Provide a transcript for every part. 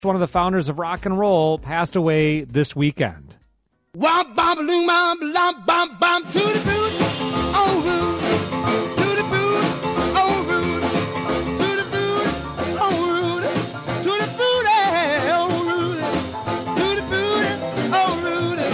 One of the founders of rock and roll passed away this weekend. Womp bom loom bom lom bom bom to the boot, oh rude, to the boot, oh rude, to the boot, oh rude, to the boot, oh rude, to the boot, oh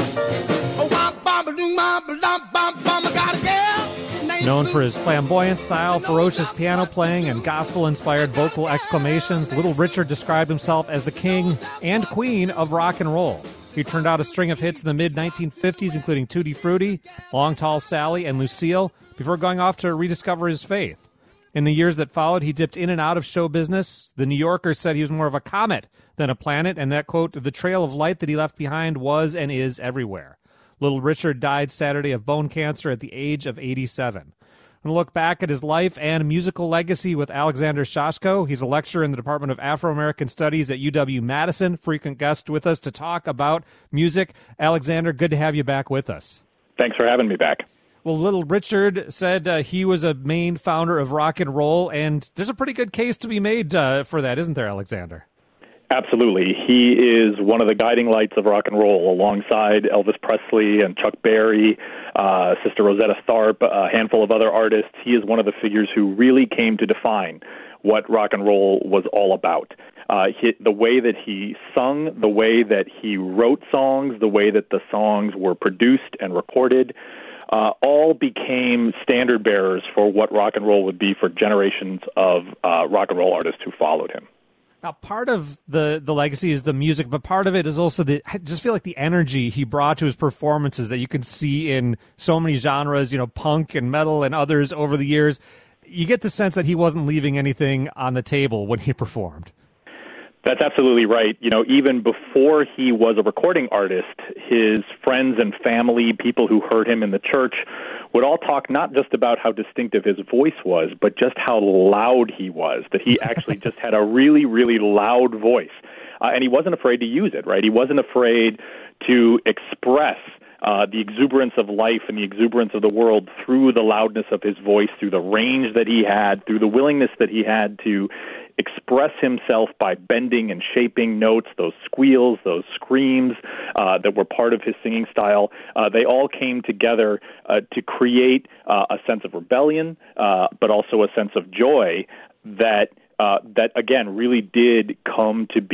rude, oh womp bom loom bom lom bom bom. I got a girl. Known for his flamboyant style, ferocious piano playing, and gospel-inspired vocal exclamations, Little Richard described himself as the king and queen of rock and roll. He turned out a string of hits in the mid-1950s, including Tutti Frutti, Long Tall Sally, and Lucille, before going off to rediscover his faith. In the years that followed, he dipped in and out of show business. The New Yorker said he was more of a comet than a planet, and that, quote, the trail of light that he left behind was and is everywhere. Little Richard died Saturday of bone cancer at the age of 87. I'm going to look back at his life and musical legacy with Alexander Shashko. He's a lecturer in the Department of Afro-American Studies at UW-Madison, frequent guest with us to talk about music. Alexander, good to have you back with us. Thanks for having me back. Well, Little Richard said he was a main founder of rock and roll, and there's a pretty good case to be made for that, isn't there, Alexander? Absolutely. He is one of the guiding lights of rock and roll, alongside Elvis Presley and Chuck Berry, Sister Rosetta Tharpe, a handful of other artists. He is one of the figures who really came to define what rock and roll was all about. The way that he sung, the way that he wrote songs, the way that the songs were produced and recorded, all became standard bearers for what rock and roll would be for generations of rock and roll artists who followed him. Now, part of the legacy is the music, but part of it is also I just feel like the energy he brought to his performances that you can see in so many genres, punk and metal and others over the years. You get the sense that he wasn't leaving anything on the table when he performed. That's absolutely right. Even before he was a recording artist, his friends and family, people who heard him in the church, would all talk not just about how distinctive his voice was, but just how loud he was, that he actually just had a really, really loud voice. And he wasn't afraid to use it, right? He wasn't afraid to express the exuberance of life and the exuberance of the world through the loudness of his voice, through the range that he had, through the willingness that he had to express himself by bending and shaping notes, those squeals, those screams that were part of his singing style. They all came together to create a sense of rebellion, but also a sense of joy that again really did come to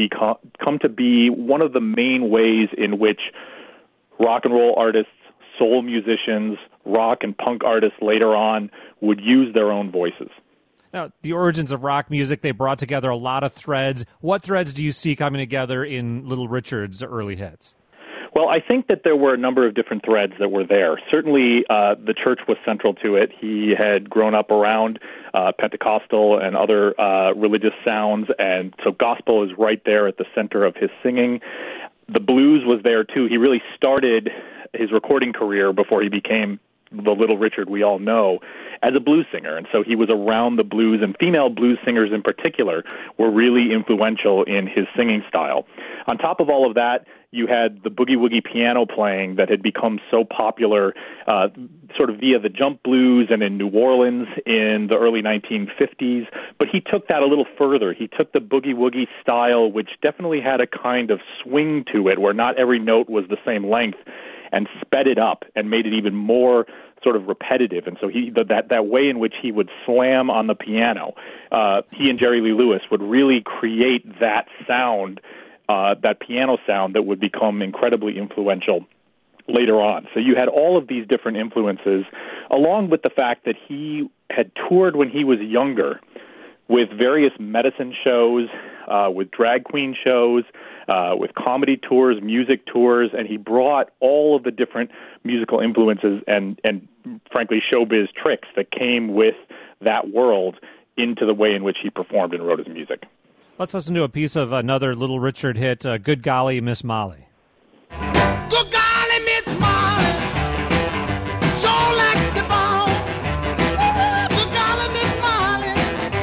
be one of the main ways in which rock and roll artists, soul musicians, rock and punk artists later on would use their own voices. Now, the origins of rock music, they brought together a lot of threads. What threads do you see coming together in Little Richard's early hits? Well, I think that there were a number of different threads that were there. Certainly, the church was central to it. He had grown up around Pentecostal and other religious sounds, and so gospel is right there at the center of his singing. The blues was there, too. He really started his recording career before he became the Little Richard we all know as a blues singer. And so he was around the blues, and female blues singers in particular were really influential in his singing style. On top of all of that, you had the boogie-woogie piano playing that had become so popular sort of via the jump blues and in New Orleans in the early 1950s. But he took that a little further. He took the boogie-woogie style, which definitely had a kind of swing to it, where not every note was the same length, and sped it up and made it even more sort of repetitive. And so that way in which he would slam on the piano, he and Jerry Lee Lewis would really create that sound, that piano sound that would become incredibly influential later on. So you had all of these different influences, along with the fact that he had toured when he was younger with various medicine shows, with drag queen shows, with comedy tours, music tours, and he brought all of the different musical influences and frankly, showbiz tricks that came with that world into the way in which he performed and wrote his music. Let's listen to a piece of another Little Richard hit, Good Golly, Miss Molly. Good golly, Miss Molly, sure like the ball. Good golly, Miss Molly,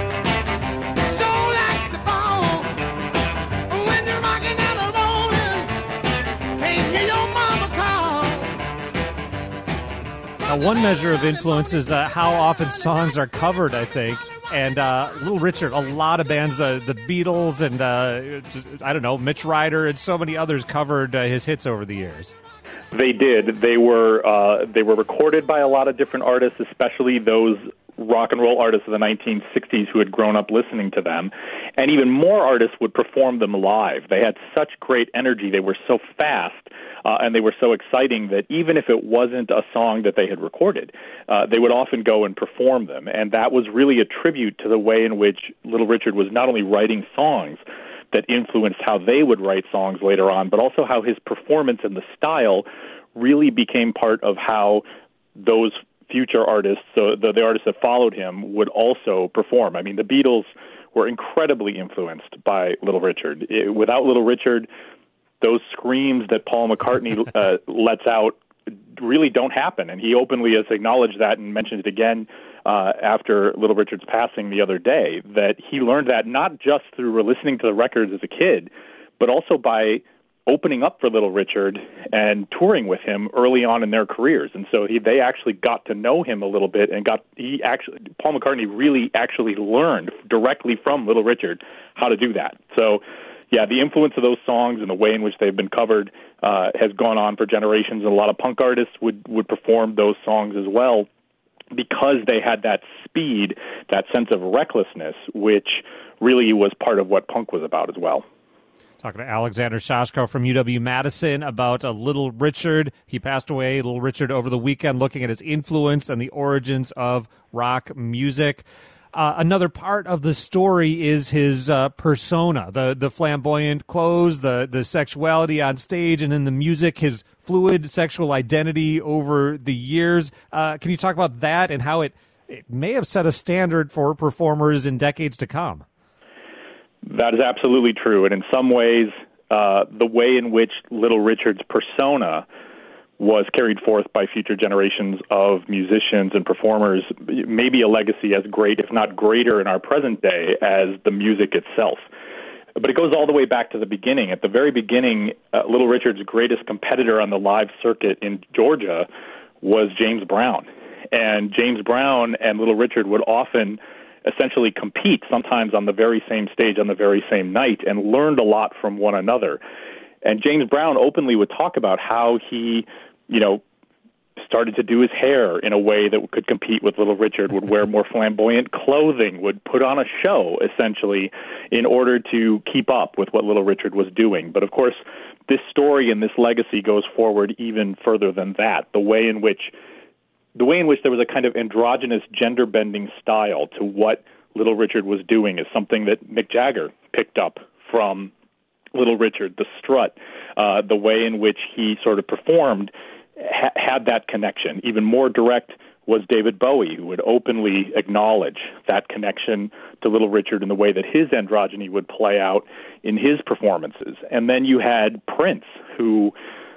sure like the ball. When you're rocking and rolling, can't hear your mama call. Now, one measure of influence is how often songs are covered, I think. And Little Richard, a lot of bands, the Beatles and, Mitch Ryder and so many others covered his hits over the years. They did. They were recorded by a lot of different artists, especially those rock and roll artists of the 1960s who had grown up listening to them. And even more artists would perform them live. They had such great energy. They were so fast, and they were so exciting that even if it wasn't a song that they had recorded, they would often go and perform them. And that was really a tribute to the way in which Little Richard was not only writing songs that influenced how they would write songs later on, but also how his performance and the style really became part of how those future artists, so the artists that followed him, would also perform. I mean, the Beatles were incredibly influenced by Little Richard. Without Little Richard, those screams that Paul McCartney lets out really don't happen, and he openly has acknowledged that and mentioned it again after Little Richard's passing the other day, that he learned that not just through listening to the records as a kid, but also by opening up for Little Richard and touring with him early on in their careers. And so they actually got to know him a little bit, and Paul McCartney really actually learned directly from Little Richard how to do that. So yeah, the influence of those songs and the way in which they've been covered has gone on for generations, and a lot of punk artists would perform those songs as well because they had that speed, that sense of recklessness, which really was part of what punk was about as well. Talking to Alexander Shashko from UW-Madison about Little Richard. He passed away, Little Richard, over the weekend, looking at his influence and the origins of rock music. Another part of the story is his persona, the flamboyant clothes, the sexuality on stage and in the music, his fluid sexual identity over the years. Can you talk about that and how it may have set a standard for performers in decades to come? That is absolutely true. And in some ways, the way in which Little Richard's persona was carried forth by future generations of musicians and performers may be a legacy as great, if not greater, in our present day as the music itself. But it goes all the way back to the beginning. At the very beginning, Little Richard's greatest competitor on the live circuit in Georgia was James Brown. And James Brown and Little Richard would often essentially compete, sometimes on the very same stage on the very same night, and learned a lot from one another. And James Brown openly would talk about how he, started to do his hair in a way that could compete with Little Richard, would wear more flamboyant clothing, would put on a show, essentially, in order to keep up with what Little Richard was doing. But of course, this story and this legacy goes forward even further than that. The way in which there was a kind of androgynous gender-bending style to what Little Richard was doing is something that Mick Jagger picked up from Little Richard. The strut, the way in which he sort of performed had that connection. Even more direct was David Bowie, who would openly acknowledge that connection to Little Richard in the way that his androgyny would play out in his performances. And then you had Prince, who,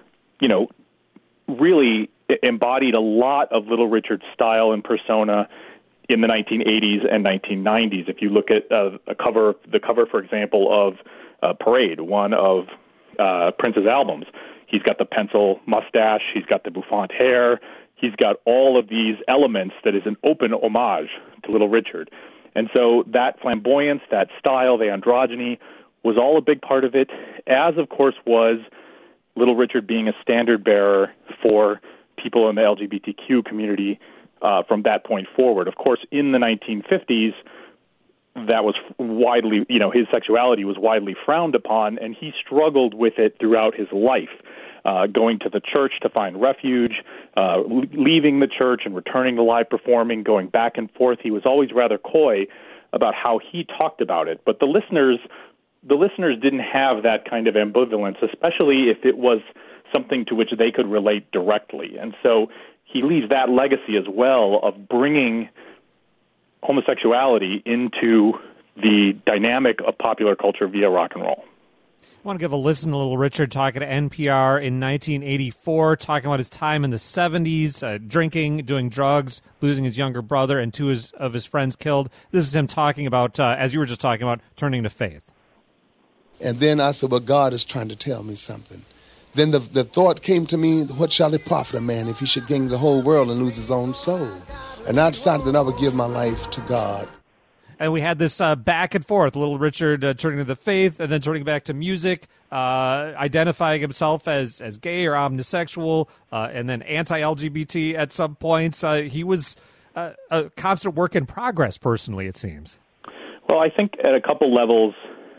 really embodied a lot of Little Richard's style and persona in the 1980s and 1990s. If you look at the cover, for example, of Parade, one of Prince's albums, he's got the pencil mustache, he's got the bouffant hair, he's got all of these elements that is an open homage to Little Richard. And so that flamboyance, that style, the androgyny, was all a big part of it, as, of course, was Little Richard being a standard bearer for people in the LGBTQ community from that point forward. Of course, in the 1950s, that was widely, his sexuality was widely frowned upon, and he struggled with it throughout his life, going to the church to find refuge, leaving the church and returning to live performing, going back and forth. He was always rather coy about how he talked about it. But the listeners didn't have that kind of ambivalence, especially if it was something to which they could relate directly. And so he leaves that legacy as well of bringing homosexuality into the dynamic of popular culture via rock and roll. I want to give a listen to Little Richard talking to NPR in 1984, talking about his time in the 70s, drinking, doing drugs, losing his younger brother, and two of his friends killed. This is him talking about, as you were just talking about, turning to faith. And then I said, well, God is trying to tell me something. Then the thought came to me, what shall it profit a man if he should gain the whole world and lose his own soul? And I decided that I would give my life to God. And we had this back and forth, Little Richard turning to the faith and then turning back to music, identifying himself as gay or omnisexual, and then anti-LGBT at some points. He was a constant work in progress, personally, it seems. Well, I think at a couple levels,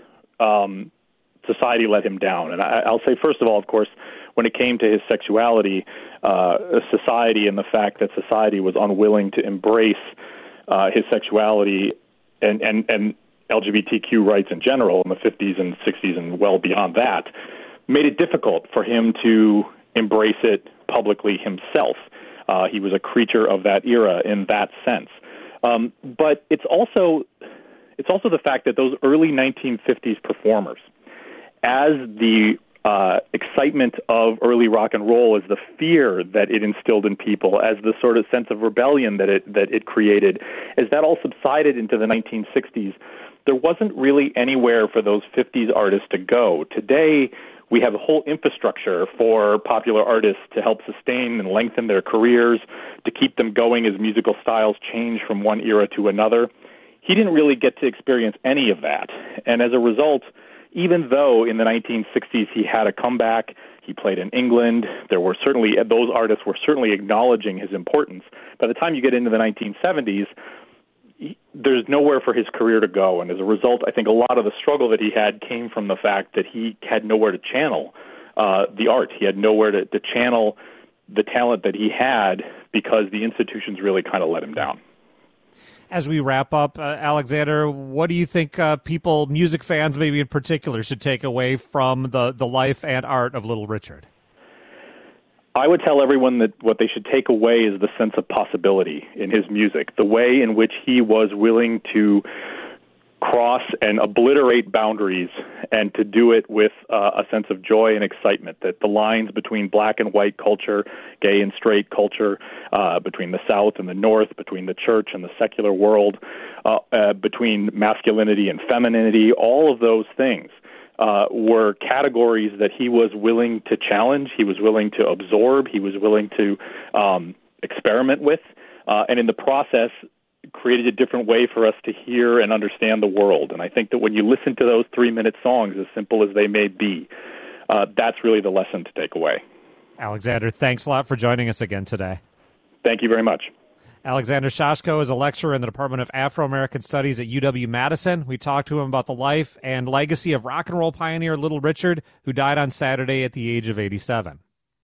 society let him down. And I'll say, first of all, of course, when it came to his sexuality, society and the fact that society was unwilling to embrace his sexuality and LGBTQ rights in general in the 50s and 60s and well beyond that, made it difficult for him to embrace it publicly himself. He was a creature of that era in that sense. But it's also the fact that those early 1950s performers, as the excitement of early rock and roll, as the fear that it instilled in people, as the sort of sense of rebellion that it created, as that all subsided into the 1960s, there wasn't really anywhere for those 50s artists to go. Today, we have a whole infrastructure for popular artists to help sustain and lengthen their careers, to keep them going as musical styles change from one era to another. He didn't really get to experience any of that. And as a result, even though in the 1960s he had a comeback, he played in England, those artists were certainly acknowledging his importance. By the time you get into the 1970s, there's nowhere for his career to go. And as a result, I think a lot of the struggle that he had came from the fact that he had nowhere to channel the art. He had nowhere to channel the talent that he had because the institutions really kind of let him down. As we wrap up, Alexander, what do you think people, music fans maybe in particular, should take away from the life and art of Little Richard? I would tell everyone that what they should take away is the sense of possibility in his music, the way in which he was willing to cross and obliterate boundaries and to do it with a sense of joy and excitement, that the lines between black and white culture, gay and straight culture, between the South and the North, between the church and the secular world, between masculinity and femininity, all of those things were categories that he was willing to challenge, he was willing to absorb, he was willing to experiment with, and in the process created a different way for us to hear and understand the world. And I think that when you listen to those 3-minute songs, as simple as they may be, that's really the lesson to take away. Alexander, thanks a lot for joining us again today. Thank you very much. Alexander Shashko is a lecturer in the Department of Afro-American Studies at UW-Madison. We talked to him about the life and legacy of rock and roll pioneer Little Richard, who died on Saturday at the age of 87.